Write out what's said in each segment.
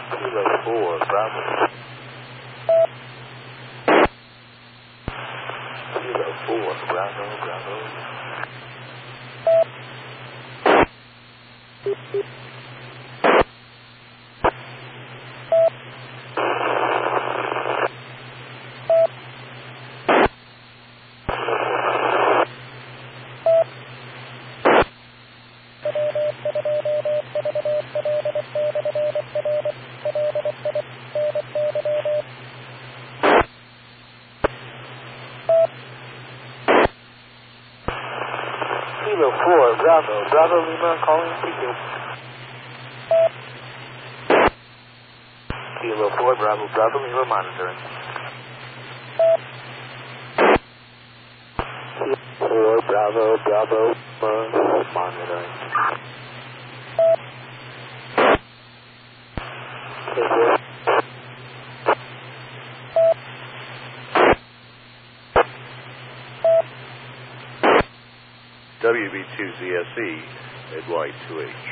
Kilo 4, Bravo. Kilo 4, Bravo, Bravo. Kilo 4, Bravo, Bravo Lima, calling ticket. Kilo 4, Bravo, Bravo Lima, monitoring. Kilo 4, Bravo, Bravo, monitoring. WB2ZSE, Midway 2H.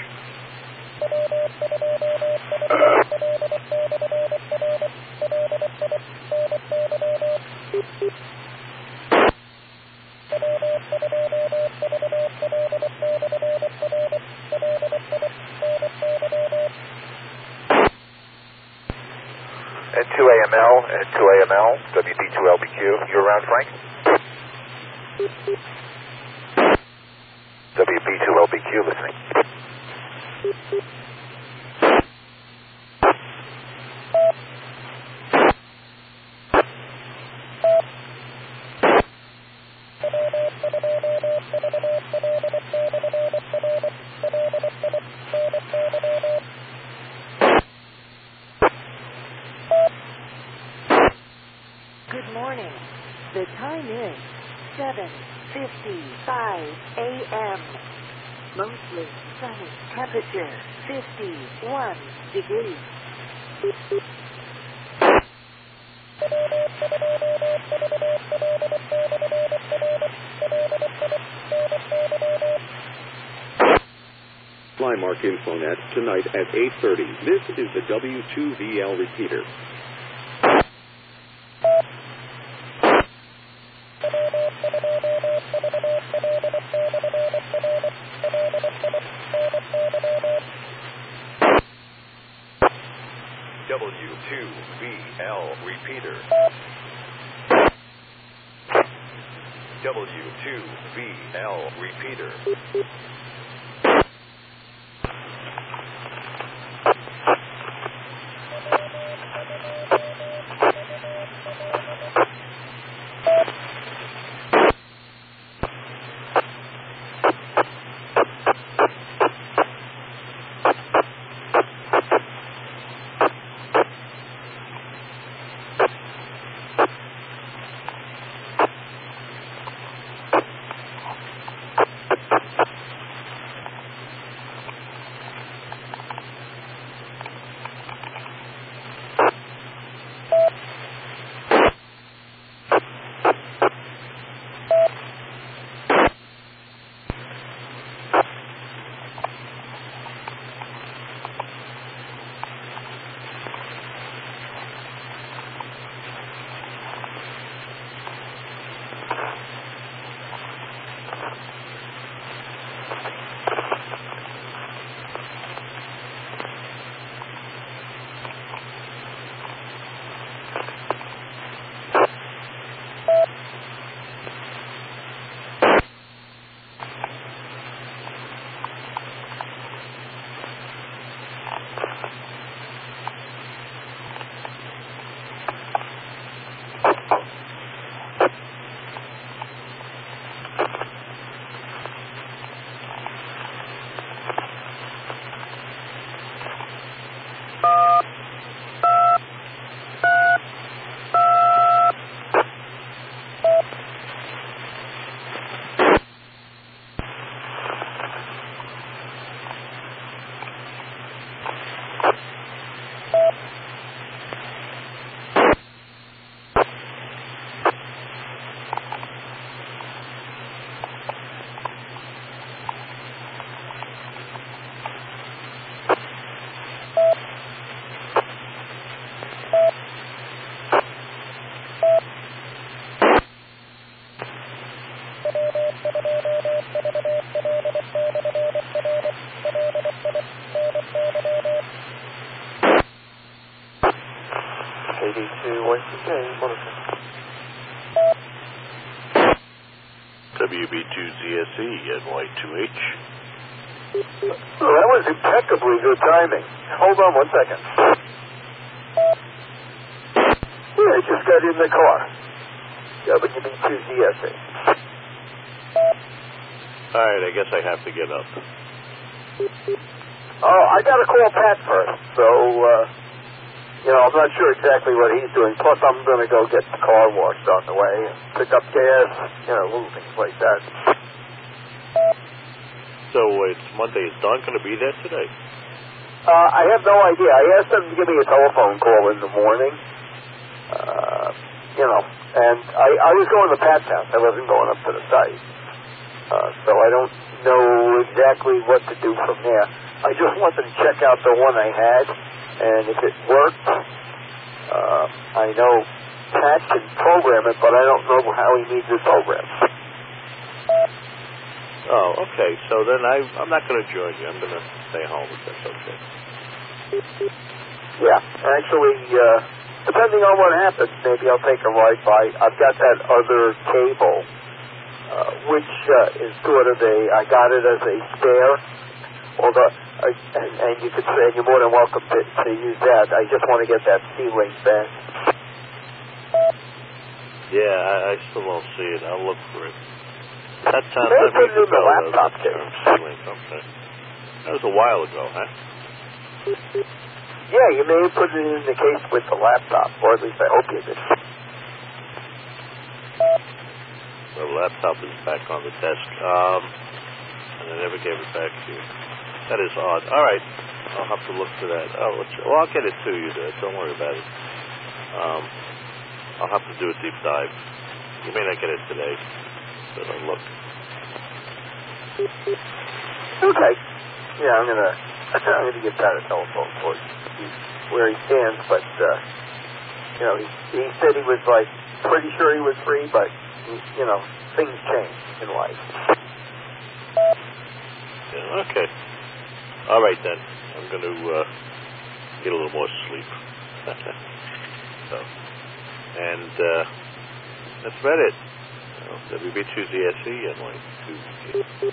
N2AML, N2AML, WB2LBQ. You around, Frank? WB2LBQ listening. Good morning. The time is 7:55 a.m. Mostly sunny. Temperature 51 degrees. Flymark Infonet tonight at 8:30. This is the W2VL repeater. W2VL repeater. W2VL repeater. KD2-1CJ, monitor. WB2ZSE, NY2H. Well, that was impeccably good timing. Hold on 1 second. Yeah, I just got in the car. WB2ZSE. Alright, I guess I have to get up. Oh, I got to call Pat first, so, I'm not sure exactly what he's doing. Plus, I'm going to go get the car washed on the way and pick up gas, little things like that. So it's Monday. Is Don going to be there today? I have no idea. I asked him to give me a telephone call in the morning, and I was going to Pat's house. I wasn't going up to the site. So I don't know exactly what to do from there. I just wanted to check out the one I had, and if it worked, I know Pat can program it, but I don't know how he needs it programmed. Oh, okay. So then I'm not going to join you. I'm going to stay home if that's okay. Yeah, actually, depending on what happens, maybe I'll take a ride by. I've got that other cable, which is sort of I got it as a spare, although, and you could say you're more than welcome to use that. I just want to get that C-Link back. Yeah, I still don't see it. I'll look for it. That time, They put it in the laptop case. C-Link, okay. That was a while ago, huh? Yeah, you may have put it in the case with the laptop, or at least I hope you did. The laptop is back on the desk, and I never gave it back to you. That is odd. All right, I'll have to look for that. I'll get it to you there. Don't worry about it. I'll have to do a deep dive. You may not get it today, but I'll look. Okay. Yeah, I'm gonna get that a telephone for where he stands, but he said he was pretty sure he was free, but things change in life. Yeah, okay. All right then. I'm going to get a little more sleep. And that's about it. WB2ZSE and NY2H.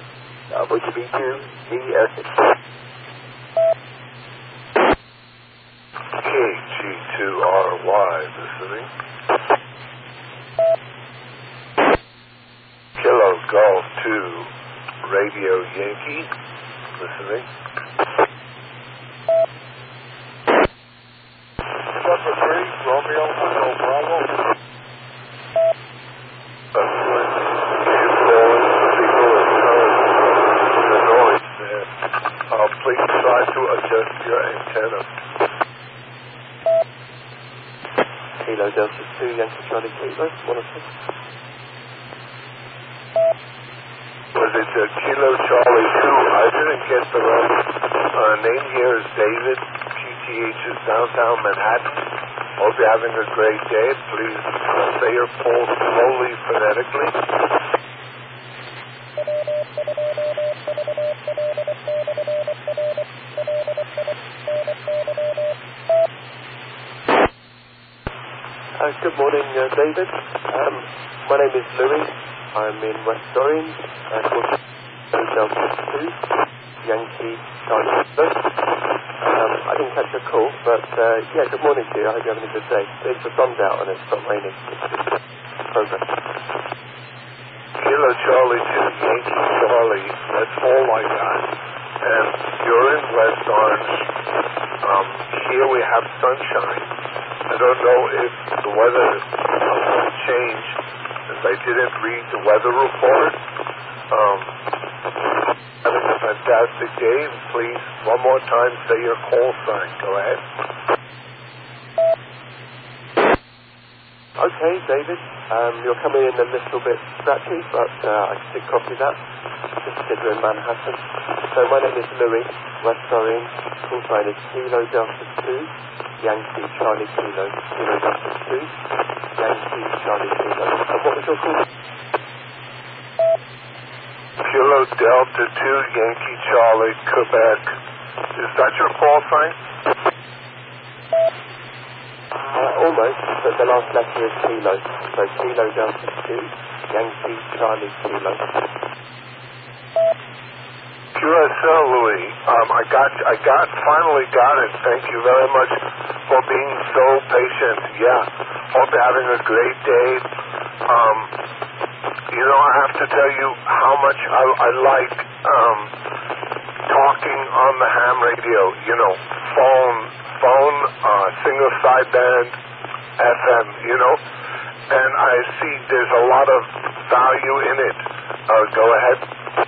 WB2ZSE. KG2RY listening. Kilo Golf 2 Radio Yankee listening. Delta 3 Romeo Echo Bravo. The noise there. Please try to adjust your antenna. Kilo Delta 2, Yankee Charlie Kilo, monitor. Was it Kilo Charlie 2? I didn't get the right name here is David. PTH is downtown Manhattan. Hope you're having a great day. Please say your call slowly, phonetically. Good morning, David. My name is Louis. I'm in West Orange. Delta 2, Yankee Charlie. I didn't catch your call, but good morning to you. I hope you're having a good day. The sun's out and it's not raining. Progress. Kilo Charlie 2, Yankee Charlie. That's all I got. And you're in West Orange. Here we have sunshine. I don't know if the weather will change, as I didn't read the weather report. Having a fantastic day. Please, one more time, say your call sign. Go ahead. Okay, David. You're coming in a little bit scratchy, but I can copy that. Just because we're in Manhattan. So my name is Louis, West Orange. Call sign is Kilo Delta 2, Yankee Charlie Kilo, Kilo Delta 2, Yankee Charlie Kilo. And what was your call? Kilo Delta 2, Yankee Charlie, Quebec. Is that your call sign? Almost, but the last letter is Kilo. So Kilo Delta 2, Yankee Charlie Kilo. QSL, Louis. I finally got it. Thank you very much for being so patient. Yeah. Hope you're having a great day. I have to tell you how much I like talking on the ham radio. Phone, single sideband, FM. And I see there's a lot of value in it. Go ahead.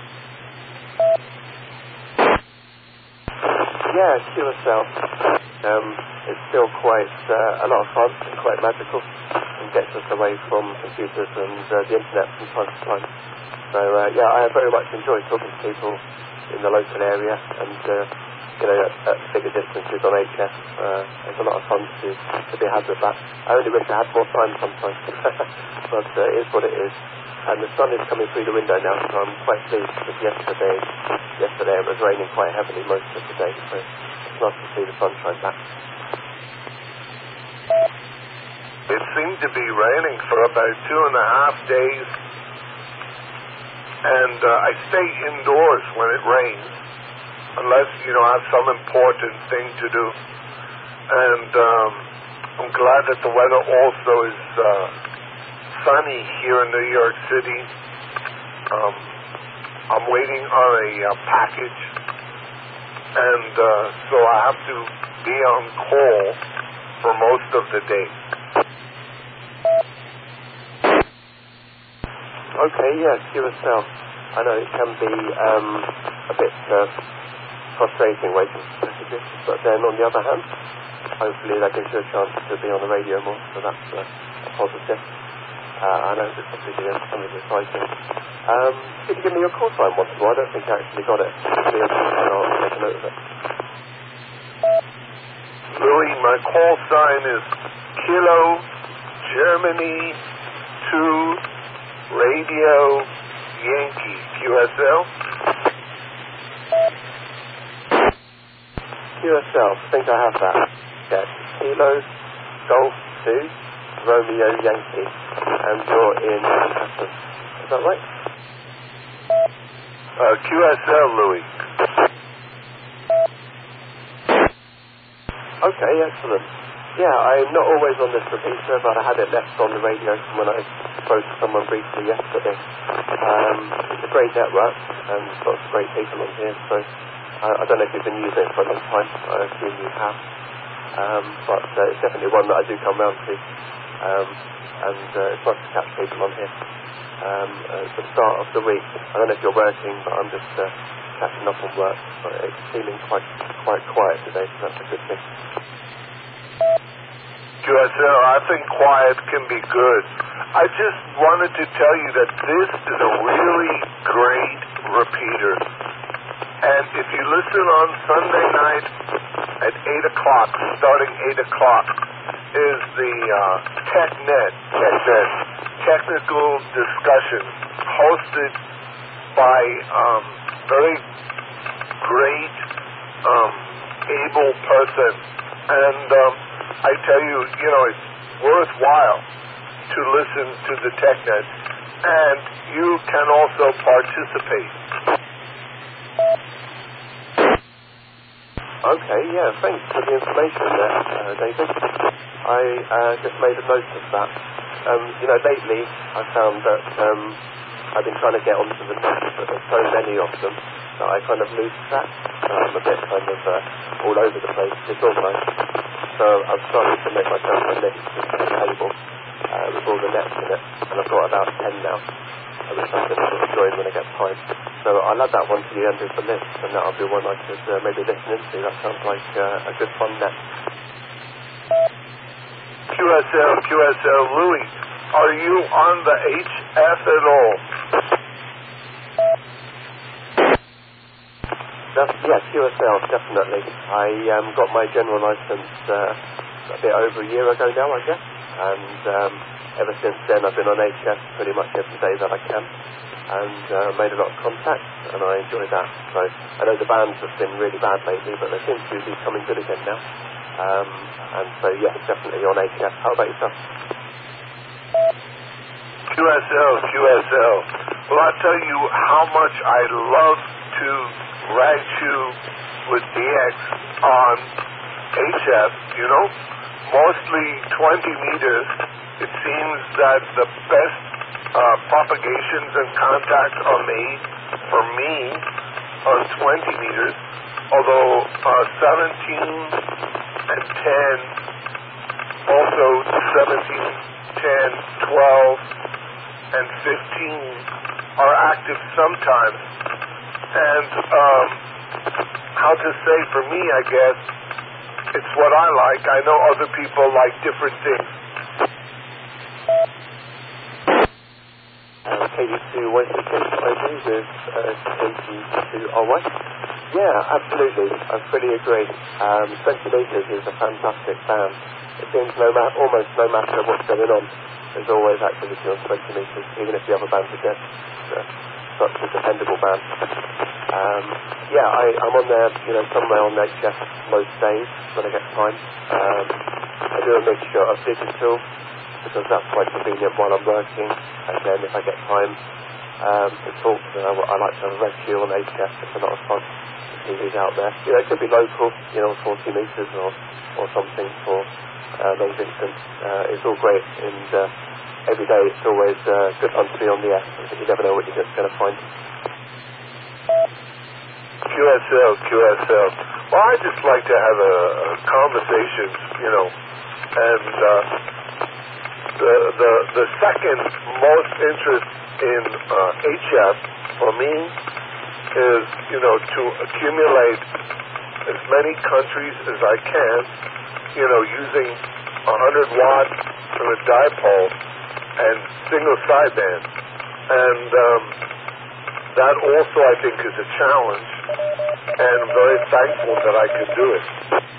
Yeah, QSL. It's still quite a lot of fun and quite magical, and gets us away from computers and the internet from time to time. So I very much enjoy talking to people in the local area, and at bigger distances on HS. There's a lot of fun to be had with that. I only wish I had more time sometimes, but it is what it is. And the sun is coming through the window now, so I'm quite pleased, because yesterday it was raining quite heavily most of the day, so it's nice to see the sunshine back. It seemed to be raining for about 2.5 days, and I stay indoors when it rains, unless, I have some important thing to do. And I'm glad that the weather also is sunny here in New York City. I'm waiting on a package, and so I have to be on call for most of the day. Okay, yeah, QSL. I know it can be a bit frustrating waiting for messages, but then on the other hand, hopefully that gives you a chance to be on the radio more, so that's a positive. I know it's obviously something exciting. Could you give me your call sign once more? I don't think I actually got it. Give me your call sign, I'll make a note of it. Louis, my call sign is Kilo Germany 2 Radio Yankee. QSL? QSL, I think I have that. Yes, Kilo Golf 2 Romeo Yankee, and you're in Manhattan. Is that right? QSL, Louis. Okay, excellent. Yeah, I'm not always on this repeater, but I had it left on the radio from when I spoke to someone briefly yesterday. It's a great network, and lots of great people on here, so I don't know if you've been using it for a long time. I assume you have. But it's definitely one that I do come round to. And it's nice to catch people on here. It's the start of the week. I don't know if you're working, but I'm just catching up on work. But it's feeling quite quiet today, so that's a good thing. QSL, I think quiet can be good. I just wanted to tell you that this is a really great repeater. And if you listen on Sunday night at 8 o'clock, starting 8 o'clock, is the TechNet, technical discussion, hosted by very great, able person. And I tell you, it's worthwhile to listen to the TechNet, and you can also participate. Okay, yeah, thanks for the information there, David. I just made a note of that. Lately I found that I've been trying to get onto the net, but there's so many of them that I kind of lose track. I'm a bit kind of all over the place, disorganized. So I've started to make myself a list of a table with all the nets in it, and I've got about 10 now, which I'm going to sort of join when I get time. So I'll add that one to the end of the list, and that'll be one I could maybe listen into. That sounds like a good fun net. QSL, Louis, are you on the HF at all? Yeah, QSL, definitely. I got my general license a bit over a year ago now, I guess, and ever since then I've been on HF pretty much every day that I can, and made a lot of contacts, and I enjoy that. So I know the bands have been really bad lately, but they seem to be coming good again now. And so, yes, definitely on HF. How about yourself? QSL. Well, I'll tell you how much I love to ride you with DX on HF, mostly 20 meters. It seems that the best propagations and contacts are made for me on 20 meters, although 17 and 10, also 17, 10, 12, and 15 are active sometimes. And how to say, for me, I guess, it's what I like. I know other people like different things. KG2 YCK with KG2RY. Yeah, absolutely. I fully agree. 20 meters is a fantastic band. It seems almost no matter what's going on, there's always activity on 20 meters, even if the other bands are dead. Such a dependable band. I'm on there, somewhere on HF most days when I get time. I do a mixture of digital, because that's quite convenient while I'm working, and then if I get time to talk, I like to have a rescue on HF. It's a lot of fun to see who's out there. It could be local, 40 meters or something for long distance. It's all great, and every day it's always good fun to be on the air. You never know what you're going to find. QSL. Well, I just like to have a conversation, and the second most interest in HF for me is, to accumulate as many countries as I can, using 100 watt from a dipole and single sideband. And that also, I think, is a challenge, and I'm very thankful that I could do it.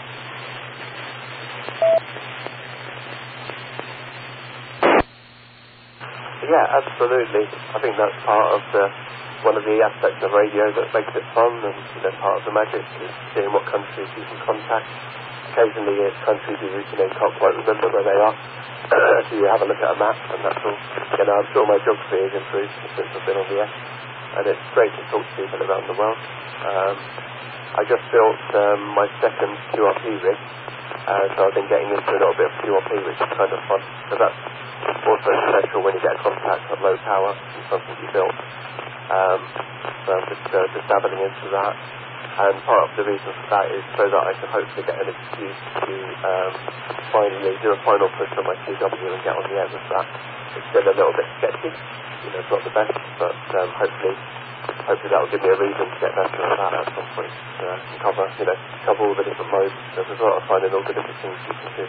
Yeah, absolutely. I think that's part of one of the aspects of radio that makes it fun, and part of the magic is seeing what countries you can contact. Occasionally it's countries you can't quite remember where they are, so you have a look at a map, and that's all. I'm sure my geography has improved since I've been on the air, and it's great to talk to people around the world. I just built my second QRP rig, so I've been getting into a little bit of QRP, which is kind of fun. So that's also special when you get a contact at low power from something you built. So I'm just dabbling into that. And part of the reason for that is so that I can hopefully get an excuse to finally do a final push on my CW and get on the air with that. It's still a little bit sketchy, it's not the best, but hopefully that will give me a reason to get better at that at some point. And cover all the different modes. There's a lot of fun in all the different things you can do.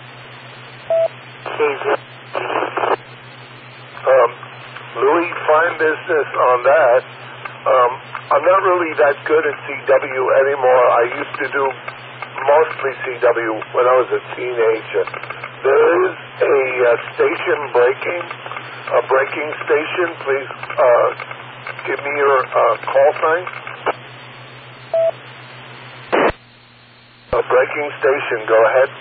Louis, fine business on that. I'm not really that good at CW anymore. I used to do mostly CW when I was a teenager. There is a station a breaking station. Please give me your call sign. A breaking station, go ahead.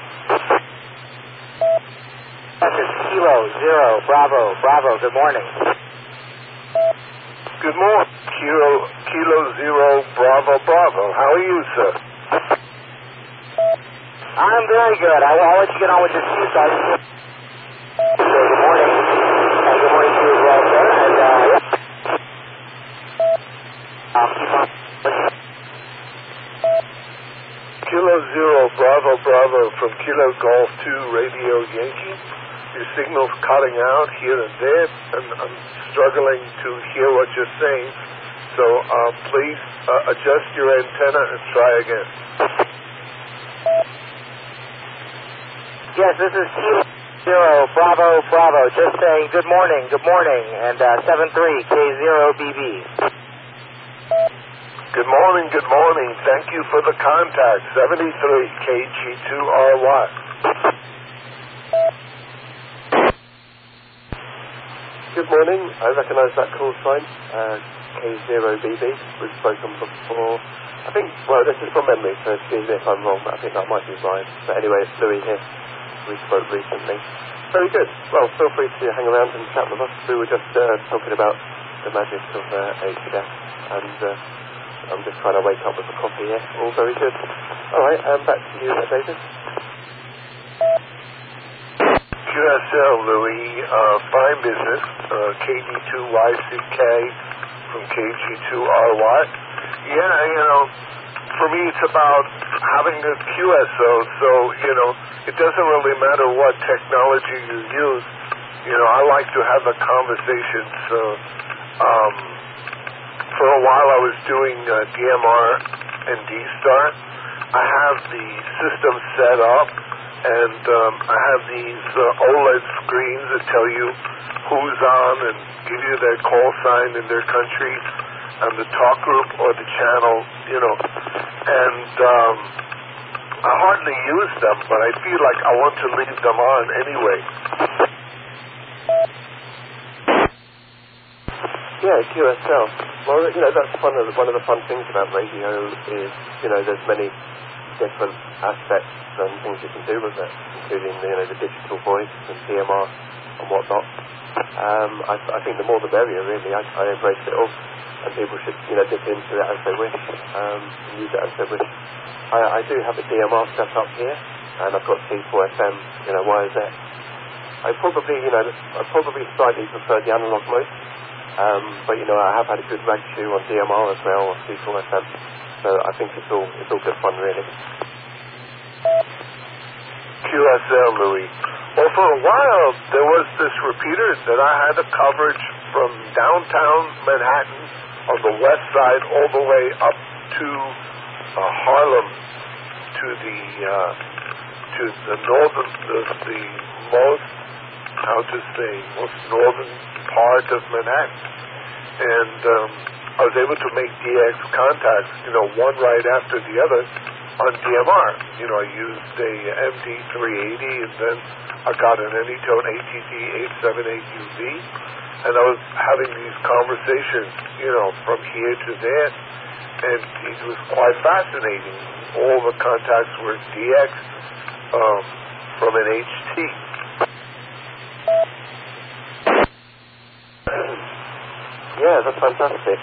This is Kilo Zero Bravo. Good morning. Good morning, Kilo Zero Bravo. How are you, sir? I'm very good. I'll let you get on with your cue, Sergeant. So good morning. And good morning to you as well, sir. And I'll keep on listening. Kilo Zero Bravo from Kilo Golf 2 Radio Yankee. Your signal's cutting out here and there, and I'm struggling to hear what you're saying. So please adjust your antenna and try again. Yes, this is Kilo Zero Bravo. Just saying good morning, and 73K0BB. Good morning. Thank you for the contact. 73KG2RY. Good morning. I recognise that call sign, K0BB. We've spoken before. I think, well, this is from memory, so excuse me if I'm wrong, but I think that might be right. But anyway, it's Louis here. We spoke recently. Very good. Well, feel free to hang around and chat with us. We were just talking about the magic of HDF, and I'm just trying to wake up with a coffee here. All very good. All right, back to you, David. QSL, Louis, fine business, KD2YCK from KG2RY. Yeah, for me it's about having a QSO, so, it doesn't really matter what technology you use. I like to have a conversation, so, for a while I was doing DMR and D-Star. I have the system set up, and I have these OLED screens that tell you who's on and give you their call sign in their country and the talk group or the channel, and I hardly use them, but I feel like I want to leave them on anyway. Yeah, QSL. Well, that's one of the fun things about radio is, there's many different aspects and things you can do with it, including, the digital voice and DMR and whatnot. I think the more the merrier, really. I embrace it all, and people should, dip into it as they wish, and use it as they wish. I do have a DMR set up here, and I've got C4FM, YZ. I probably slightly prefer the analog mode, but I have had a good rag shoe on DMR as well, on C4FM, so I think it's all good fun, really. QSL, Louis. Well, for a while, there was this repeater that I had a coverage from downtown Manhattan on the west side all the way up to Harlem, to the northern, the most northern part of Manhattan. And I was able to make DX contacts, one right after the other on DMR. I used a MD380, and then I got an Anytone ATD878UV, and I was having these conversations, from here to there, and it was quite fascinating. All the contacts were DX from an HT. Yeah, that's fantastic.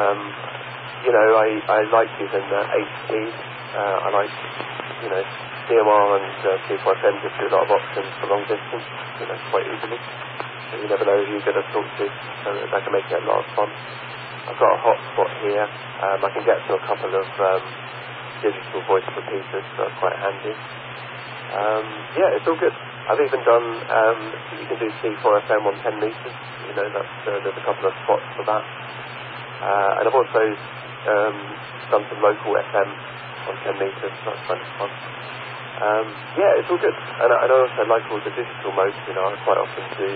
I like using HT. I like, DMR and C4FM gives you a lot of options for long distance, quite easily. So you never know who you're going to talk to, so that can make it a lot of fun. I've got a hotspot here. I can get to a couple of digital voice repeaters, so that's quite handy. Yeah, it's all good. I've even done, you can do C4FM on 10 meters. There's a couple of spots for that. And I've also done some local FM on 10 meters, so that's kind of fun. Yeah, it's all good. And I also like all the digital modes, I quite often do,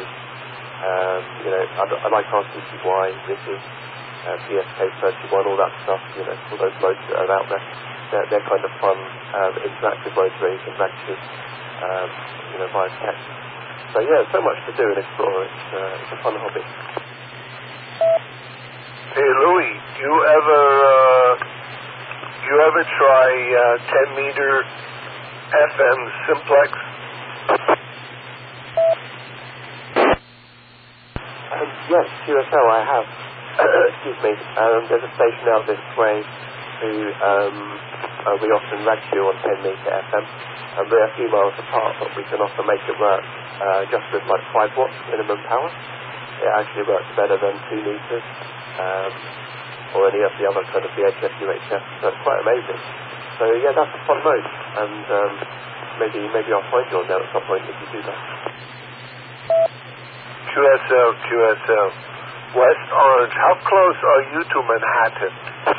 I like RTTY, RISI, PSK31, all that stuff, all those modes that are out there. They're kind of fun, interactive modes where you can actually, via text. So yeah, so much to do and explore. It's a fun hobby. Hey Louis, do you ever try 10-meter FM simplex? Yes, QSL I have. Excuse me. There's a station out this way who we often radio on 10-meter FM. And we're a few miles apart, but we can often make it work just with like 5 watts minimum power. It actually works better than 2 meters or any of the other kind of VHF, UHF. So it's quite amazing. So yeah, that's a fun mode, and maybe I'll find you on there at some point if you do that. QSL, West Orange. How close are you to Manhattan?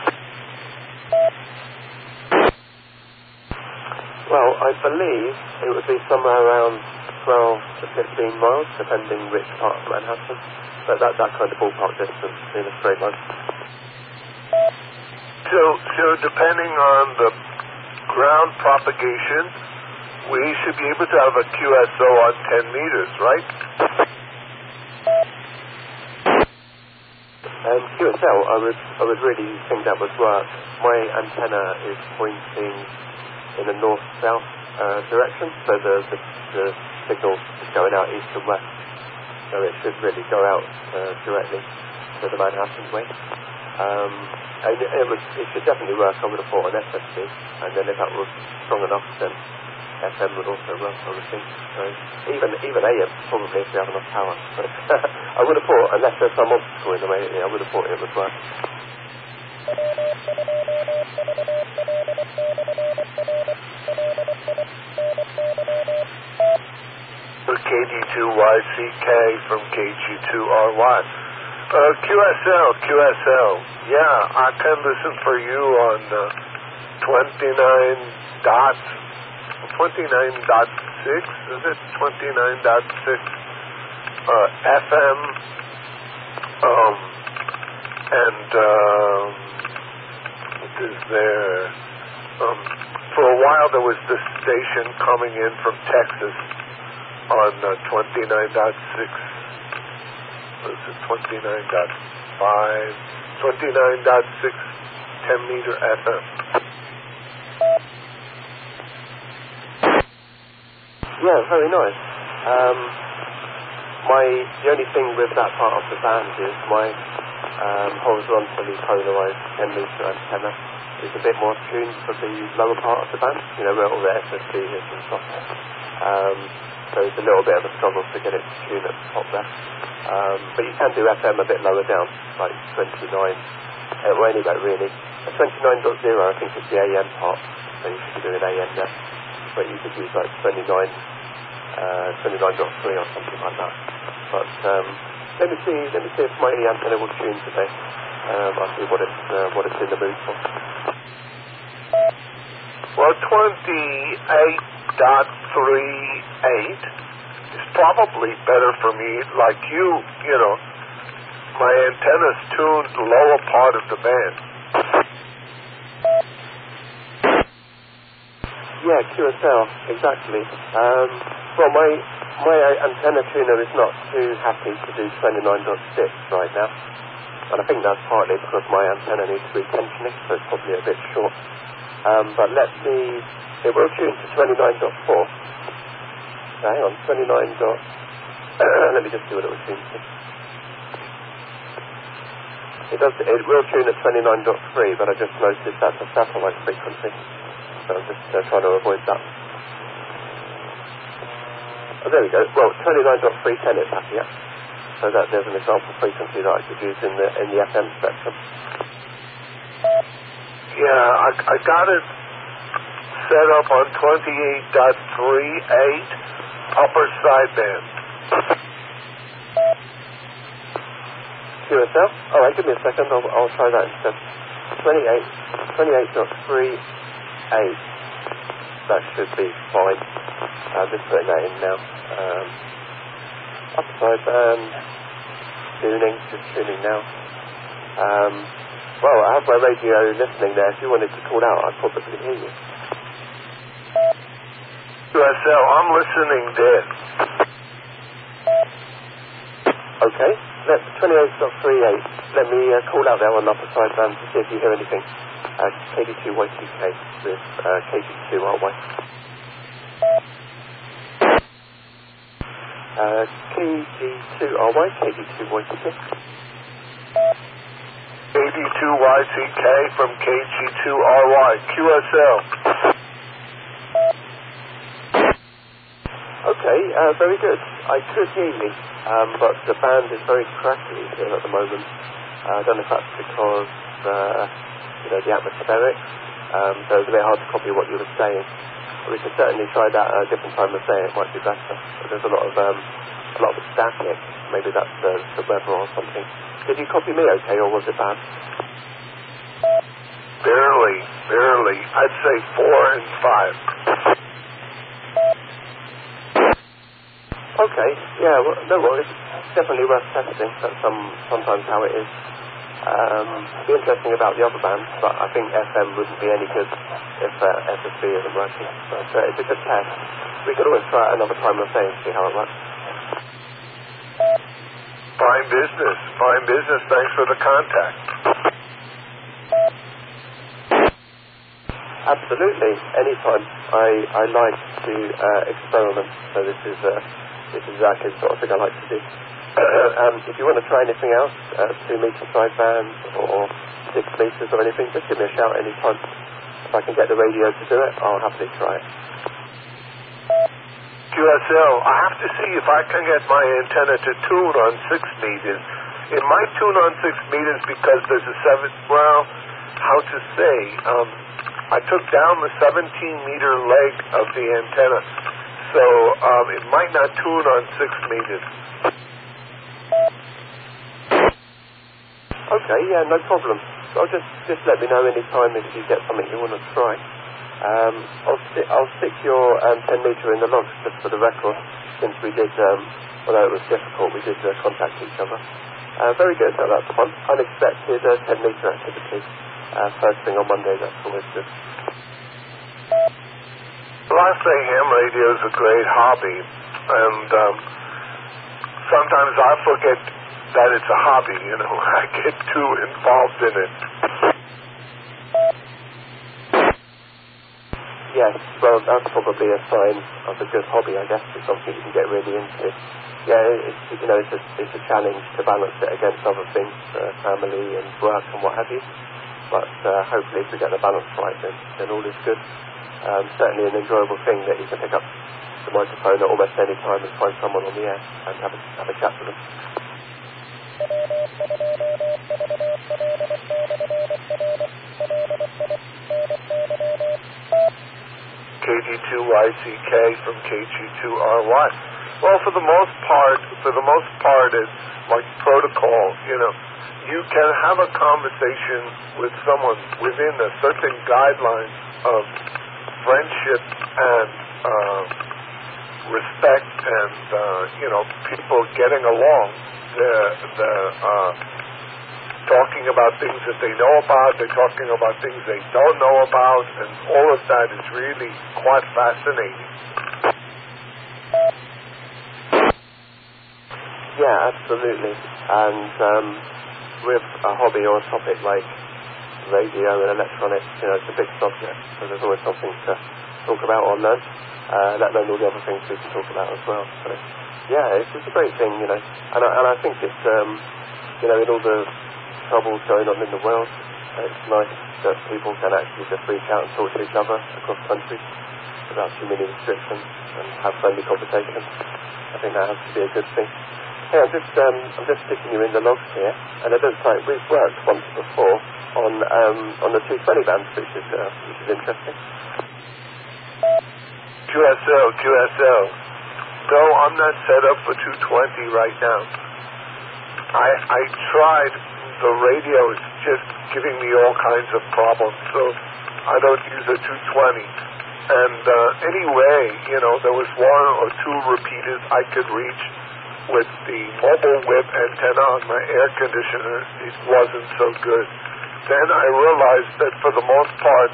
Well, I believe it would be somewhere around 12 to 15 miles, depending which part of Manhattan. But that kind of ballpark distance in a straight line. So depending on the ground propagation, we should be able to have a QSO on 10 meters, right? QSL, I would really think that would work. My antenna is pointing in a north-south direction, so the signal is going out east and west, so it should really go out directly to the Manhattan way. And it should definitely work. I would have thought an SSB, and then if that was strong enough, then FM would also work, I would think. So even AM probably, if we have enough power. But I would have thought, unless there's some obstacle in the way, I would have thought it would work. KD2YCK from KG2RY. QSL. Yeah, I can listen for you on 29.6, is it? 29.6 FM. What is there? For a while there was this station coming in from Texas on 29.6. Was it 29.5? 29.6 10-meter FM. Yeah, very nice. The only thing with that part of the band is my horizontally polarized 10-meter antenna is a bit more tuned for the lower part of the band, where all the SSB is and stuff. So it's a little bit of a struggle to get it to tune at the top there. But you can do FM a bit lower down, like 29, well anyway really. 29.0 I think is the AM part, so you should be doing AM there. But you could use like 29.3 or something like that. But let me see if my antenna will tune today. I'll see what it's in the mood for. Well, 28.38 is probably better for me. Like my antenna's tuned the lower part of the band. Yeah, QSL, exactly. Well, my antenna tuner is not too happy to do 29.6 right now. And I think that's partly because my antenna needs retensioning, so it's probably a bit short. But it will tune to 29.4. So hang on, 29. Let me just see what it will tune to. It will tune at 29.3, but I just noticed that's a satellite frequency. So I'm just trying to avoid that. Oh, there we go. Well, 29.310 is happy, yeah. So there's an example frequency that I could use in the FM spectrum. Yeah, I got it set up on 28.38 upper sideband. QSL? Alright, give me a second. I'll try that instead. 28.38. That should be fine. I'm just putting that in now. Upper sideband. Just tuning now. Well, I have my radio listening there. If you wanted to call out, I'd probably hear you. QSL, I'm listening there. Okay, that's 28.38. Let me call out there on the upper sideband to see if you hear anything. KD2YCK with KG2RY. KG2RY, KD2YCK. KD2YCK from KG2RY. QSL. Okay, very good. I could hear you, but the band is very crackly here at the moment. I don't know if that's because, the atmospherics, so it's a bit hard to copy what you were saying. We could certainly try that at a different time of day. It might be better. But there's a lot of static. Maybe that's the weather or something. Did you copy me okay, or was it bad? Barely. I'd say 4 and 5. Okay, yeah, well, no worries. It's definitely worth testing. That's sometimes how it is. It'd be interesting about the other bands, but I think FM wouldn't be any good if SSB isn't working. But it's a good test. We could always try it another time of day and see how it works. Fine business. Fine business. Thanks for the contact. Absolutely. Anytime. I like to experiment, so this is exactly the sort of thing I like to do. If you want to try anything else, 2-meter sidebands or 6 meters or anything, just give me a shout anytime. If I can get the radio to do it, I'll happily try it. QSL, I have to see if I can get my antenna to tune on 6 meters. It might tune on 6 meters because there's a how to say, I took down the 17-meter leg of the antenna, so it might not tune on 6 meters. Okay, yeah, no problem. So just let me know anytime if you get something you want to try. I'll stick your 10-meter in the logs just for the record, since we did, although it was difficult, we did contact each other. Very good, that's fun. Unexpected 10-meter activity. First thing on Monday, that's always good. Well, I say ham radio is a great hobby, and sometimes I forget that it's a hobby, I get too involved in it. Yes, well, that's probably a sign of a good hobby, I guess. It's something you can get really into. Yeah, it's a challenge to balance it against other things, family and work and what have you. But hopefully if we get the balance right, then all is good. Certainly an enjoyable thing that you can pick up the microphone at almost any time and find someone on the air and have a chat with them. KG2YCK from KG2RY. Well, for the most part, it's like protocol. You can have a conversation with someone within a certain guidelines of friendship and respect, and people getting along. They're talking about things that they know about, they're talking about things they don't know about, and all of that is really quite fascinating. Yeah, absolutely. And with a hobby or a topic like radio and electronics, it's a big subject, so there's always something to talk about or learn, let alone all the other things we can talk about as well. So, yeah, it's a great thing, and I think it's, in all the troubles going on in the world, it's nice that people can actually just reach out and talk to each other across countries without too many restrictions and have friendly conversations. I think that has to be a good thing. Yeah, I'm just sticking you in the logs here, and it looks like we've worked once before on the 220 bands, which is interesting. QSL. No, I'm not set up for 220 right now. I tried. The radio is just giving me all kinds of problems, so I don't use a 220. And anyway, there was 1 or 2 repeaters I could reach with the mobile whip antenna on my air conditioner. It wasn't so good. Then I realized that for the most part,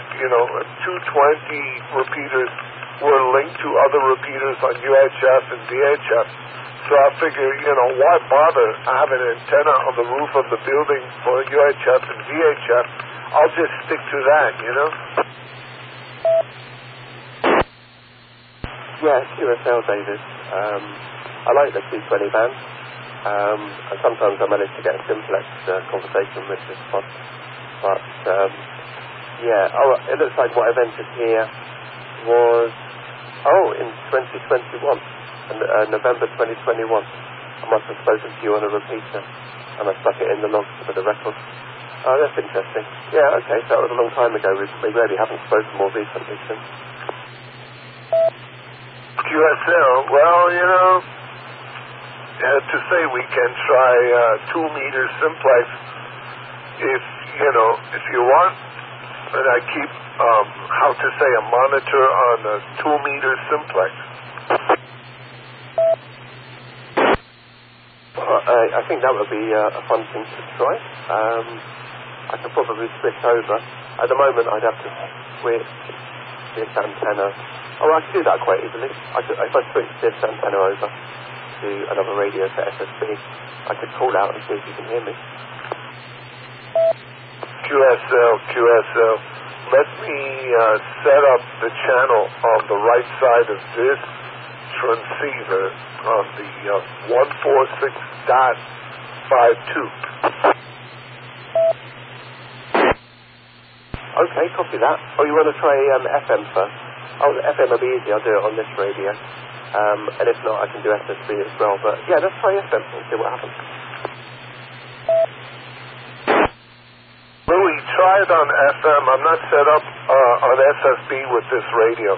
220 repeaters were linked to other repeaters on UHF and VHF. So I figure, why bother? I have an antenna on the roof of the building for UHF and VHF. I'll just stick to that, Yeah, QSL, David. I like the 220 band. And sometimes I manage to get a simplex conversation, which is fun. But, it looks like what I've entered here was, in 2021. November 2021. I must have spoken to you on a repeater, and I stuck it in the logs for the record. Oh, that's interesting. Yeah, okay, so that was a long time ago. We really haven't spoken more recently since. QSL, well, to say we can try 2-meter simplex if you want, and I keep, a monitor on a 2-meter simplex. I think that would be a fun thing to try. I could probably switch over. At the moment, I'd have to switch this antenna. Oh, I could do that quite easily. If I switch this antenna over, to another radio for SSB, I could call out and see if you can hear me. QSL. Let me set up the channel on the right side of this transceiver on the 146.52. Okay, copy that. Oh, you want to try FM first? Oh, the FM will be easy. I'll do it on this radio. And if not, I can do SSB as well. But yeah, let's try FM and see what happens. Louis, try it on FM. I'm not set up on SSB with this radio.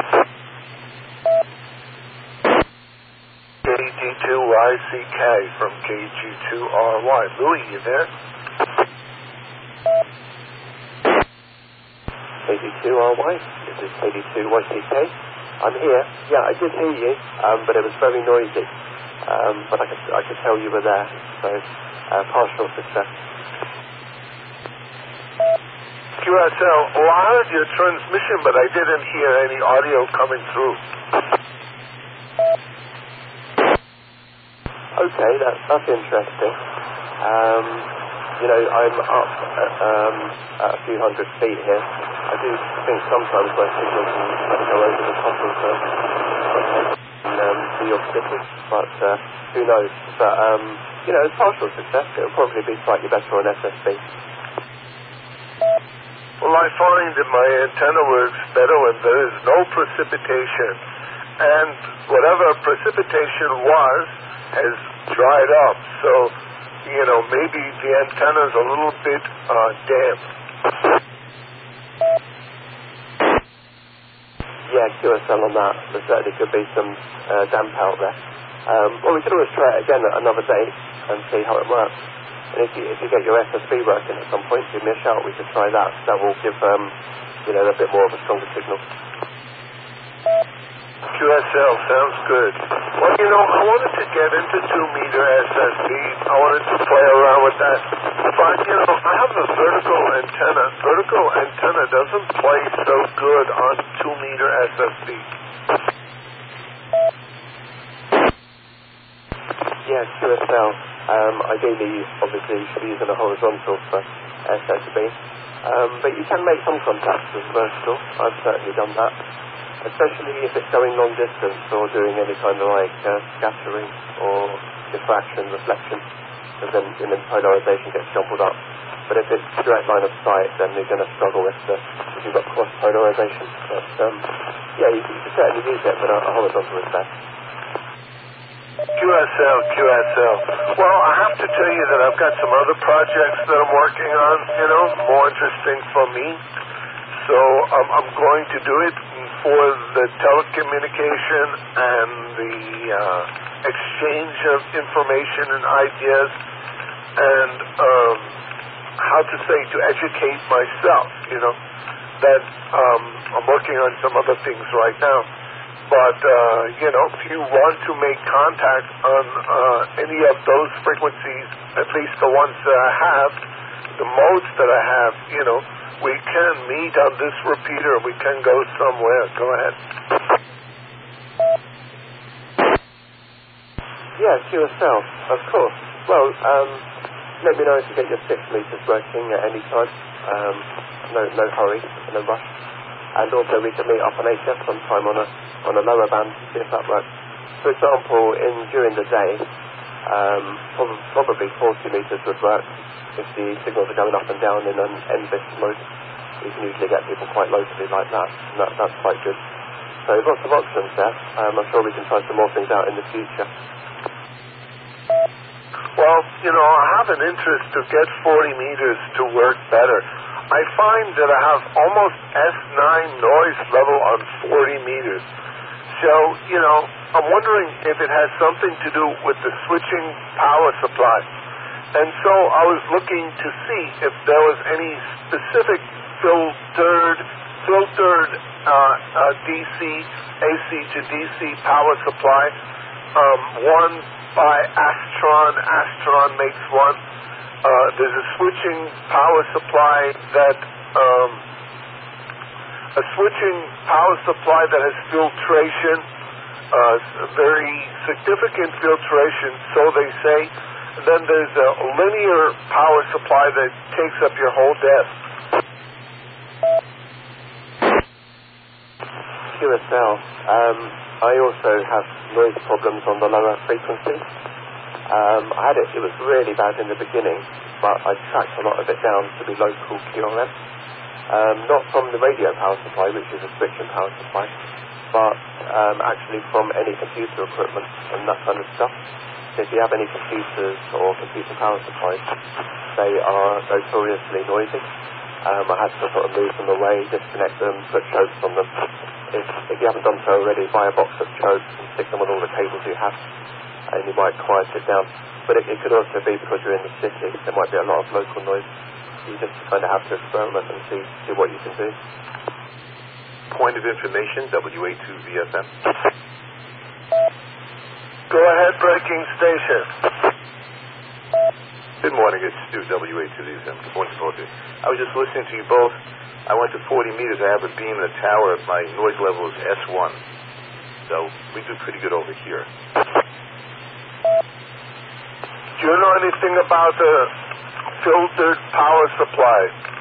KG2YCK from KG2RY. Louis, you there? KD2RY, this is KD2YCK. I'm here. Yeah, I did hear you, but it was very noisy. But I could tell you were there. So, partial success. QSL, well, I heard your transmission, but I didn't hear any audio coming through. Okay, that's interesting. You know, I'm up at a few hundred feet here. I do think sometimes my signal can kind of go over the top of New York City, but who knows? But, you know, it's partial success. It'll probably be slightly better on SSB. Well, I find that my antenna works better when there is no precipitation. And whatever precipitation was has dried up. So, you know, maybe the antenna's a little bit damp. Yeah, QSL on that. There certainly could be some damp out there. Well, we could always try it again at another day and see how it works. And if you get your SSB working at some point, give me a shout. We could try that. That will give you know, a bit more of a stronger signal. QSL sounds good. Well, you know, I wanted to get into 2-meter SSB. I wanted to play around with that. But, you know, I have a vertical antenna. Vertical antenna doesn't play so good on 2-meter SSB. Yeah, QSL. Ideally, obviously, you should be using a horizontal for SSB. But you can make some contacts with vertical. I've certainly done that. Especially if it's going long distance or doing any kind of like scattering or diffraction, reflection, because then polarization gets jumbled up. But if it's direct line of sight, then you're going to struggle with if you've got cross polarization. But yeah, you can certainly use it, but a horizontal is best. QSL. Well, I have to tell you that I've got some other projects that I'm working on, you know, more interesting for me. So I'm going to do it for the telecommunication and the exchange of information and ideas and to educate myself, you know, that I'm working on some other things right now. But, you know, if you want to make contact on any of those frequencies, at least the ones that I have, the modes that I have, you know, we can meet on this repeater. We can go somewhere. Go ahead. Yeah, QSL, of course. Well, let me know if you get your 6 meters working at any time. No hurry, no rush. And also we can meet up on HF sometime on a lower band, see if that works. For example, during the day, probably 40 meters would work. If the signals are going up and down in an NBIS mode, you can usually get people quite locally like that, and that's quite good. So lots of options there. I'm sure we can try some more things out in the future. Well, you know, I have an interest to get 40 meters to work better. I find that I have almost S9 noise level on 40 meters. So, you know, I'm wondering if it has something to do with the switching power supply. And so I was looking to see if there was any specific filtered DC, AC to DC power supply. One by Astron. Astron makes one. There's a switching power supply that has filtration. very significant filtration, so they say. And then there's a linear power supply that takes up your whole desk. QSL. I also have noise problems on the lower frequency. I had it was really bad in the beginning, but I tracked a lot of it down to the local QRM. Not from the radio power supply, which is a switching power supply, but actually from any computer equipment and that kind of stuff. So if you have any computers or computer power supplies, they are notoriously noisy. I had to sort of move them away, disconnect them, put chokes on them. If you haven't done so already, buy a box of chokes and stick them on all the cables you have, and you might quiet it down. But it could also be because you're in the city, there might be a lot of local noise. You just kind of have to experiment and see what you can do. Point of information, WA2VFM. Go ahead, breaking station. Good morning, it's Stu, WA2VFM. Good morning to both of you. I was just listening to you both. I went to 40 meters. I have a beam in a tower. My noise level is S1. So we do pretty good over here. Do you know anything about the filtered power supply?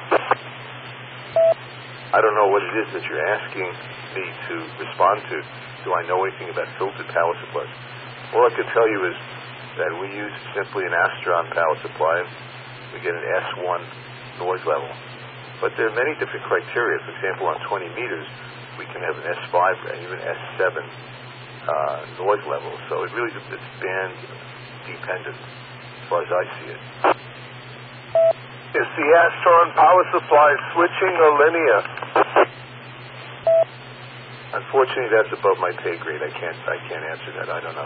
I don't know what it is that you're asking me to respond to. Do I know anything about filtered power supplies? All I can tell you is that we use simply an Astron power supply. We get an S1 noise level. But there are many different criteria. For example, on 20 meters, we can have an S5 and even S7 noise level. So it really is band dependent as far as I see it. Is the Astron power supply switching or linear? Unfortunately, that's above my pay grade. I can't answer that. I don't know.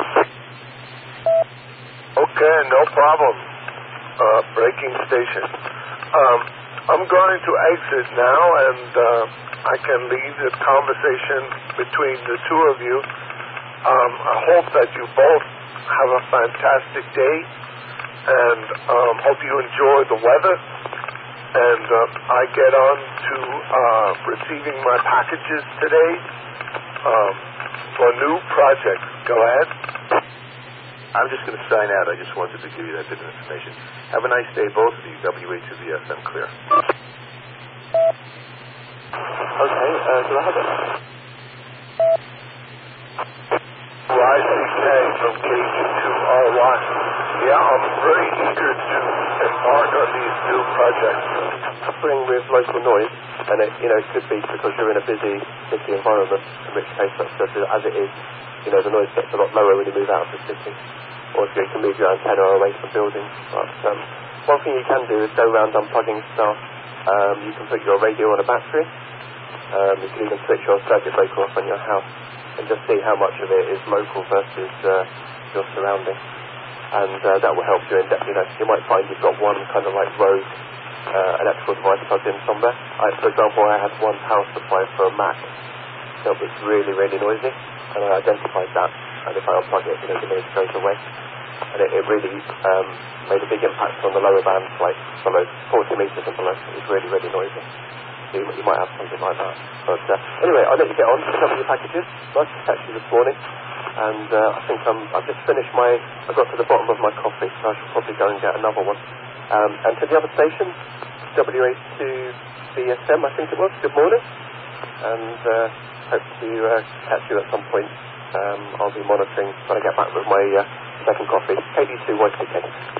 Okay, no problem. Breaking station. I'm going to exit now, and I can leave the conversation between the two of you. I hope that you both have a fantastic day, and hope you enjoy the weather. And I get on to receiving my packages today for new projects. Go ahead. I'm just going to sign out. I just wanted to give you that bit of information. Have a nice day, both of you. WA2VFM clear. Okay, do I have it? YCK from KG2RY. Yeah, I'm very eager to embark on these new projects. Suffering with local noise, and it could be because you're in a busy city environment, in which case that's just as it is. The noise gets a lot lower when you move out of the city, or you can move your antenna away from buildings. But one thing you can do is go around unplugging stuff. You can put your radio on a battery. You can even switch your circuit breaker off on your house and just see how much of it is local versus your surrounding. And that will help you in depth. You might find you've got one kind of like rogue electrical device plugged in somewhere. For example, I had one power supply for a Mac that was really, really noisy, and I identified that. And if I unplug it, the noise goes away. And it really made a big impact on the lower bands, like below 40 meters and below. It was really, really noisy. So you might have something like that. But anyway, I'll let you get on to some of your packages. Nice to catch you this morning. And I think I've just finished I got to the bottom of my coffee, so I should probably go and get another one. And to the other station, WA2VSM, I think it was. Good morning. And hope to catch you at some point. I'll be monitoring when I get back with my second coffee. KD2YCK.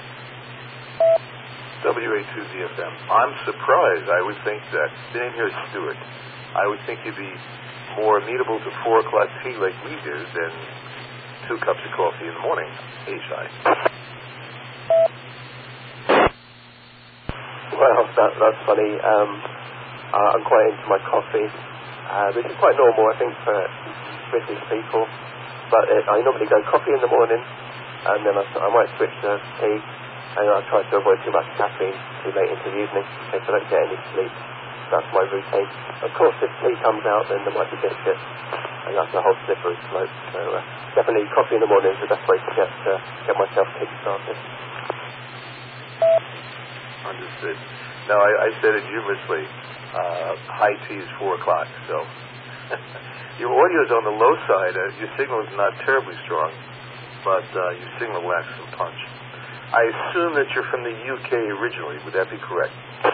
WA2VFM. I'm surprised. I would think that, the name here is Stuart. I would think you'd be more amenable to 4 o'clock tea like we do than 2 cups of coffee in the morning. H-I. Well, that's funny. I'm quite into my coffee, which is quite normal, I think, for British people. But I normally go coffee in the morning, and then I might switch to tea, and I try to avoid too much caffeine too late into the evening, in case I don't get any sleep. That's my routine. Of course, if tea comes out, then there might be biscuits, and that's a whole slippery slope. So definitely coffee in the morning is the best way to get myself kick-started. Understood. No, I said it humorously. High tea is 4 o'clock, so Your audio's on the low side. Your signal is not terribly strong, but your signal lacks some punch. I assume that you're from the UK originally. Would that be correct?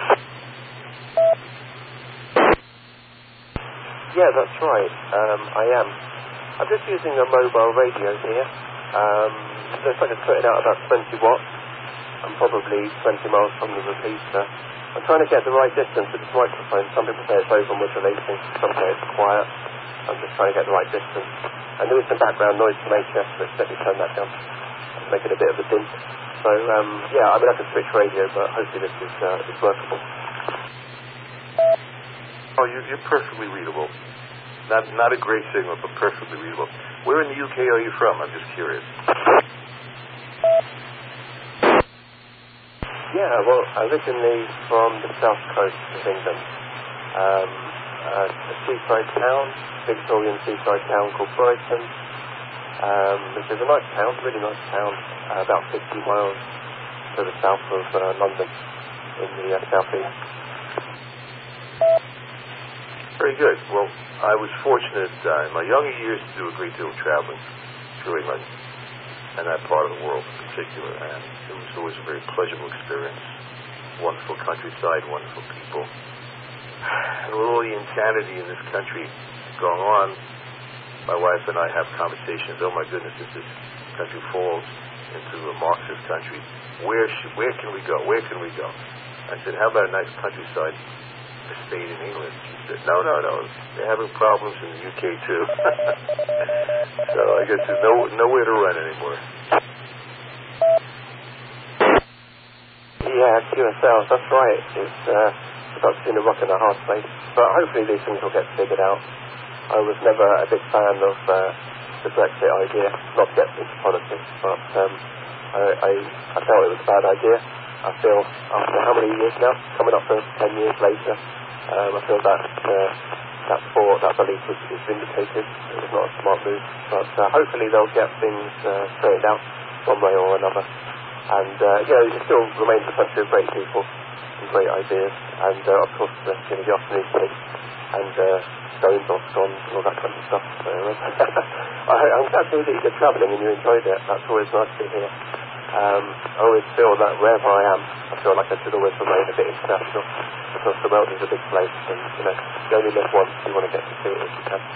Yeah, that's right. I am. I'm just using a mobile radio here. Looks like it's putting out about 20 watts. I'm probably 20 miles from the repeater. I'm trying to get the right distance with this microphone. Some people say it's over-modulating, some say it's quiet. I'm just trying to get the right distance. And there is some background noise from HS, which let me turn that down. Make it a bit of a din. So, yeah, I mean, I can switch radio, but hopefully this is workable. Oh, you're perfectly readable. Not a great signal, but perfectly readable. Where in the UK are you from? I'm just curious. Yeah, well, originally from the south coast of England. A seaside town, Victorian seaside town called Brighton, which is a nice town, really nice town, about 50 miles to the south of London in the southeast. Very good. Well, I was fortunate in my younger years to do a great deal of traveling through England and that part of the world in particular, and it was always a very pleasurable experience. Wonderful countryside, wonderful people. And with all the insanity in this country going on, my wife and I have conversations. Oh my goodness, if this country falls into a Marxist country, where can we go? Where can we go? I said, how about a nice countryside estate in England? She said, no. They're having problems in the UK too. So I guess there's nowhere to run anymore. Yeah, QSL, that's right. It's about between a rock and a hard place. But hopefully these things will get figured out. I was never a big fan of the Brexit idea, not to get into politics, but I felt it was a bad idea. I feel after how many years now, coming up for 10 years later, I feel that belief is vindicated. It was not a smart move, but hopefully they'll get things straightened out one way or another. And it still remains a country of great people and great ideas, and of course the afternoon tea and stones or scones and all that kind of stuff. So I'm glad to hear that you did travelling and you enjoyed it. That's always nice to hear. I always feel that wherever I am, I feel like I should always remain a bit international, because the world is a big place, and you only live once. You want to get to see it if you can.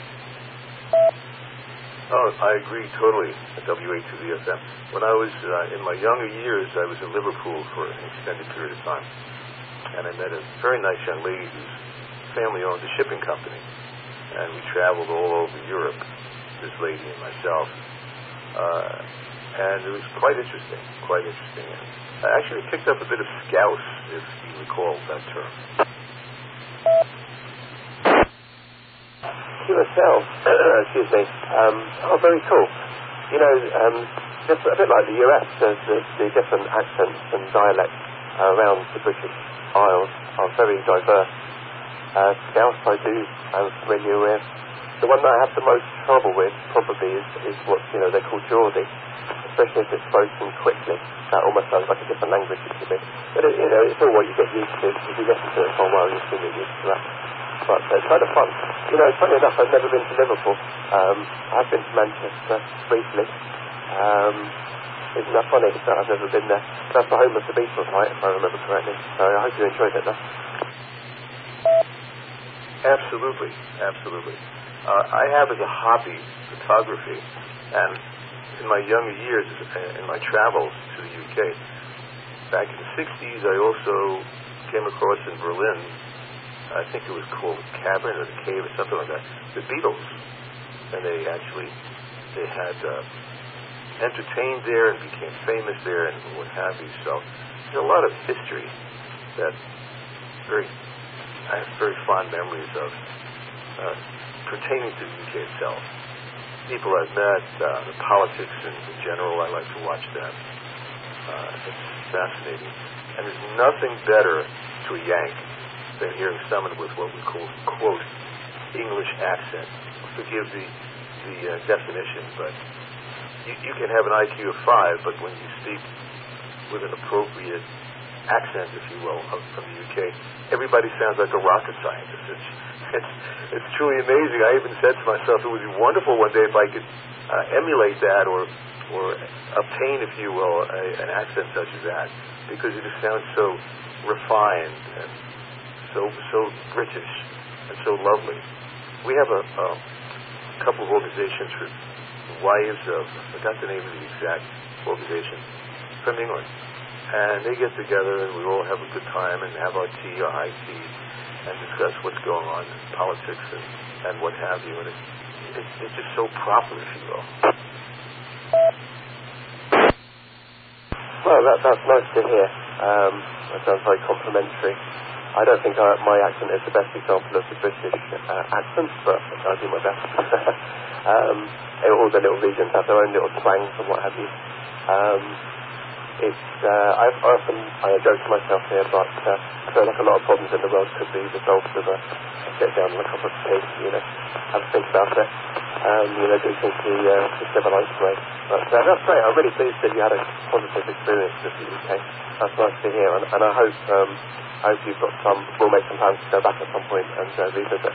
Oh, I agree totally at WA2VFM. When I was in my younger years, I was in Liverpool for an extended period of time, and I met a very nice young lady whose family owned a shipping company, and we traveled all over Europe, this lady and myself. And it was quite interesting. I actually picked up a bit of Scouse, if you recall that term. QSL, excuse me. Very cool. Just a bit like the US, the different accents and dialects around the British Isles are very diverse. Scouse I'm familiar with. The one that I have the most trouble with probably is what they call Geordie, especially if it's spoken quickly. That almost sounds like a different language to me. But it's all what you get used to. If you listen to it for a while, you still get used to that. But it's kind of fun. Funny enough, I've never been to Liverpool. I've been to Manchester briefly. Isn't that funny that I've never been there? That's the home of the Beatles, right, if I remember correctly. So I hope you enjoyed it though. Absolutely. I have as a hobby photography, and in my younger years, in my travels to the UK, back in the 60s, I also came across in Berlin, I think it was called Cavern or the Cave or something like that, the Beatles. And they had entertained there and became famous there and what have you. So there's a lot of history that I have very fond memories of pertaining to the UK itself. People I've met, the politics in general, I like to watch that. It's fascinating. And there's nothing better to a Yank than hearing someone with what we call, quote, English accent. Forgive the definition, but you can have an IQ of 5, but when you speak with an appropriate accent, if you will, from the UK. Everybody sounds like a rocket scientist. It's truly amazing. I even said to myself, it would be wonderful one day if I could emulate that or obtain, if you will, an accent such as that, because it just sounds so refined and so British and so lovely. We have a couple of organizations for wives of, I forgot the name of the exact organization, from England. And they get together and we all have a good time and have our tea, our high tea, and discuss what's going on in politics and what have you. And it's just so proper, if you will. Well, that's nice to hear. That sounds very complimentary. I don't think my accent is the best example of the British accent, but I'll do my best. All the little regions have their own little slangs and what have you. I joke to myself here, but I feel like a lot of problems in the world could be resolved with a sit down and a cup of tea, have a think about it, do things the civilized way. But that's great. I'm really pleased that you had a positive experience with the UK. That's nice to hear, and I hope you've got we'll make some plans to go back at some point and revisit.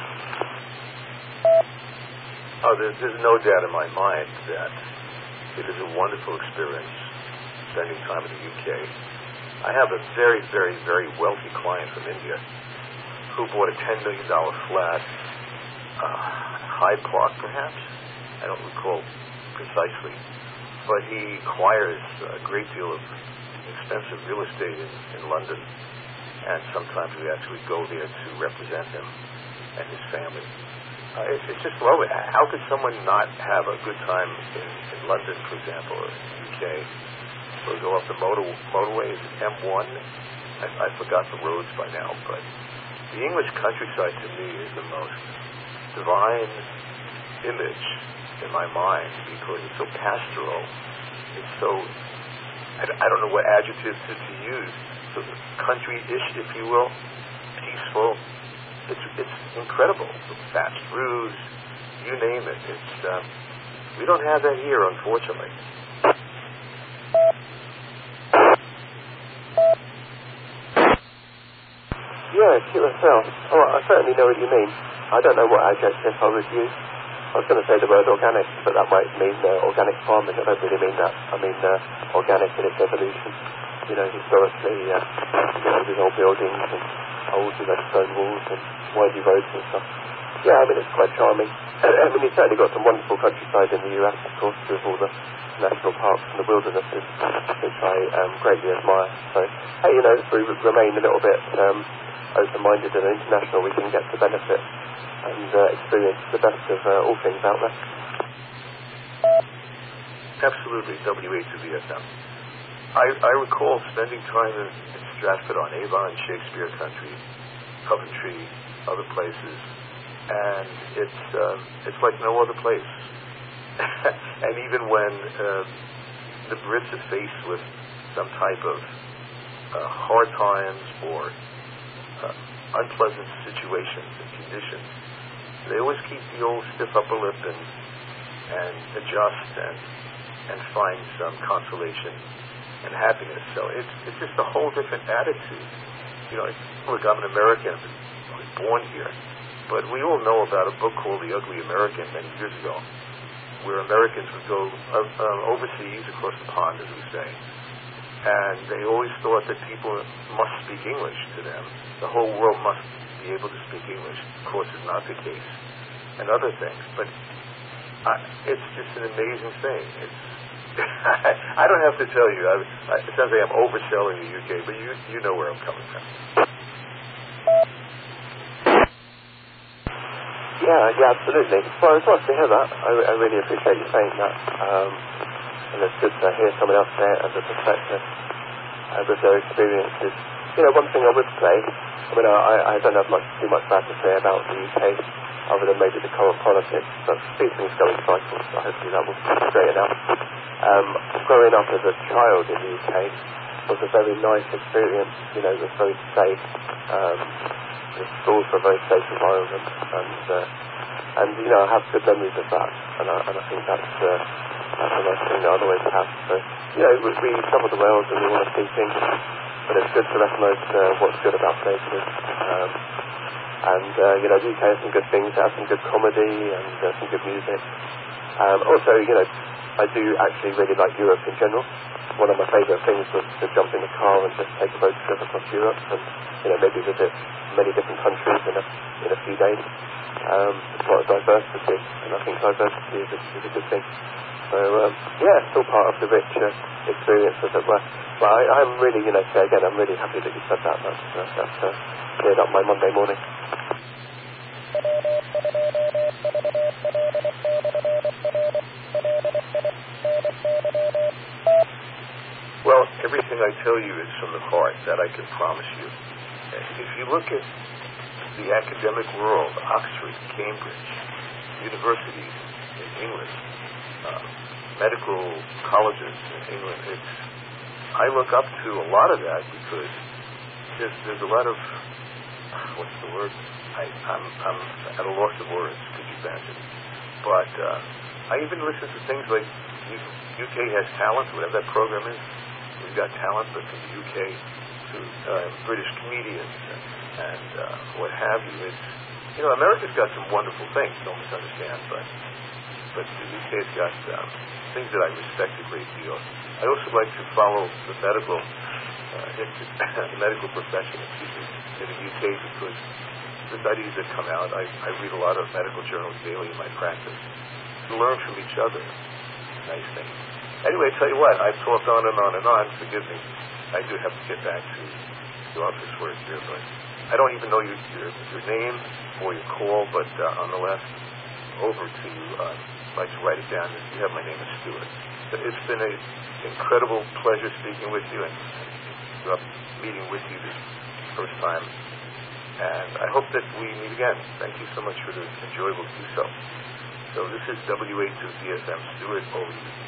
Oh, there's no doubt in my mind that it is a wonderful experience spending time in the UK. I have a very, very, very wealthy client from India who bought a $10 million flat, Hyde Park perhaps, I don't recall precisely, but he acquires a great deal of expensive real estate in London, and sometimes we actually go there to represent him and his family. It's just lovely. How could someone not have a good time in London, for example, or in the UK? Or go up the motorway, is it M1? I forgot the roads by now, but the English countryside to me is the most divine image in my mind because it's so pastoral. It's so, I don't know what adjectives to use, so country-ish, if you will, peaceful. It's incredible. Fast roofs, you name it. We don't have that here, unfortunately. Yeah, QSL. Oh, I certainly know what you mean. I don't know what adjective I would use. I was going to say the word organic, but that might mean organic farming. I don't really mean that. I mean organic in its evolution. Historically, these old buildings and old stone walls and windy roads and stuff. Yeah, I mean, it's quite charming. I mean, you've certainly got some wonderful countryside in the US, of course, with all the national parks and the wildernesses, which I greatly admire. So, hey, if we remain a little bit open-minded and international, we can get the benefit and experience the best of all things out there. Absolutely, WA2VFM. I recall spending time in Stratford-on-Avon, Shakespeare Country, Coventry, other places, and it's like no other place. And even when the Brits are faced with some type of hard times or unpleasant situations and conditions, they always keep the old stiff upper lip and adjust and find some consolation and happiness. So it's just a whole different attitude. Look, I'm an American. I was born here. But we all know about a book called The Ugly American many years ago, where Americans would go overseas, across the pond, as we say, and they always thought that people must speak English to them. The whole world must be able to speak English. Of course, it's not the case, and other things. But it's just an amazing thing. I don't have to tell you. It sounds like I'm overselling the UK, but you know where I'm coming from. Yeah, absolutely. Well, it's nice to hear that. I really appreciate you saying that. And it's good to hear someone else say it as a perspective with their experiences. One thing I would say, I don't have too much bad to say about the UK, other than maybe the current politics, but these things go in cycles, so hopefully that will straighten out. Growing up as a child in the UK was a very nice experience. It was very safe. The schools were a very safe environment, and I have good memories of that, and I think that's a nice thing that I'll always have. So we travel the world and we want to see things but it's good to recognise what's good about places. And the UK has some good things, has some good comedy and some good music. Also, I do actually really like Europe in general. One of my favourite things was to jump in the car and just take a road trip across Europe and, maybe visit many different countries in a few days. It's a lot of diversity, and I think diversity is a good thing. So, it's all part of the rich experience, as it were. But I'm really, again, I'm really happy that you said that. That's cleared up my Monday morning. Well, everything I tell you is from the heart, that I can promise you. If you look at the academic world, Oxford, Cambridge, universities in England, medical colleges in England, I look up to a lot of that because there's a lot of, what's the word? I'm at a loss of words, could you imagine? But I even listen to things like UK Has Talent, whatever that program is. We've got talent, but from the UK to British comedians and what have you. America's got some wonderful things, don't misunderstand, but the UK's got things that I respect a great deal. I also like to follow the medical profession, in the UK because the studies that come out, I read a lot of medical journals daily in my practice to learn from each other. Nice thing. Anyway, I tell you what, I've talked on and on and on. Forgive me. I do have to get back to the office work here, but I don't even know your name or your call, but nonetheless, over to you. I'd like to write it down. You have my name is Stuart. It's been an incredible pleasure speaking with you and meeting with you this first time. And I hope that we meet again. Thank you so much for the enjoyable to do so. So this is WA2VSM Stuart over to you.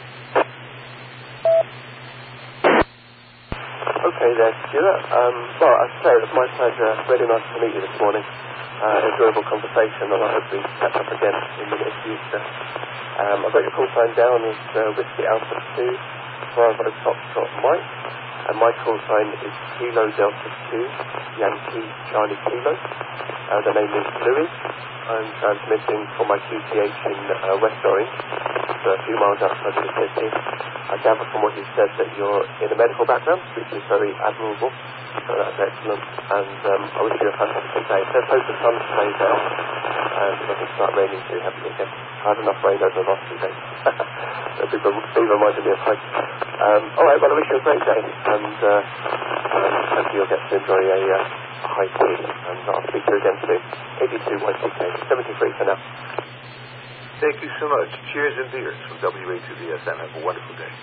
Okay there, Stuart. Well, as I say, it was my pleasure. Really nice to meet you this morning. Enjoyable conversation, and I hope we catch up again in the near future. I've got your call sign down as Whiskey Alpha 2, Bravo Foxtrot Mike, and my call sign is Kilo Delta 2, Yankee Charlie Kilo. The name is Louis. I'm transmitting from my QTH in West Orange, so a few miles outside of the city. I gather from what you said that you're in a medical background, which is very admirable, so that's excellent, and I wish you a fantastic day. Let's hope the sun stays out, and it doesn't start raining too heavily again. I had enough rain over the last 2 days. So people reminded me of home. Alright, well I wish you a great day, and hopefully you'll get to enjoy a high tea, and I'll speak to you again soon. 82 YTK, 73 for now. Thank you so much. Cheers and beers from WA2VSM. Have a wonderful day.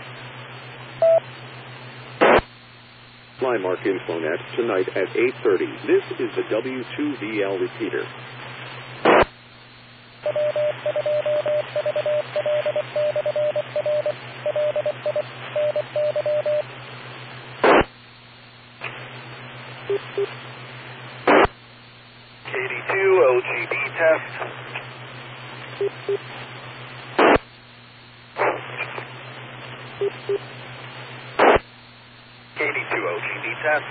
Flymark Infonet tonight at 8:30. This is the W2VL repeater. KD2 OGB test. KD2 OGB test.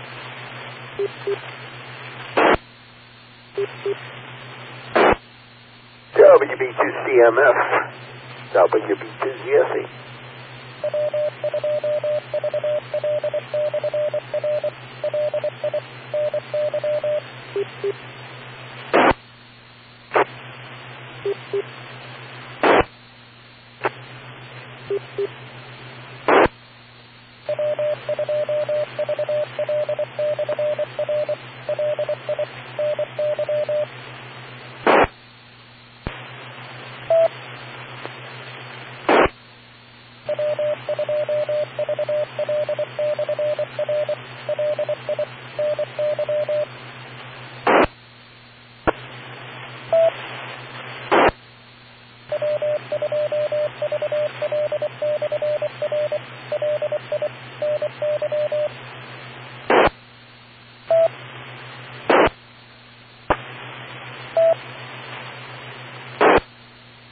WB2CMF, WB2ZSE.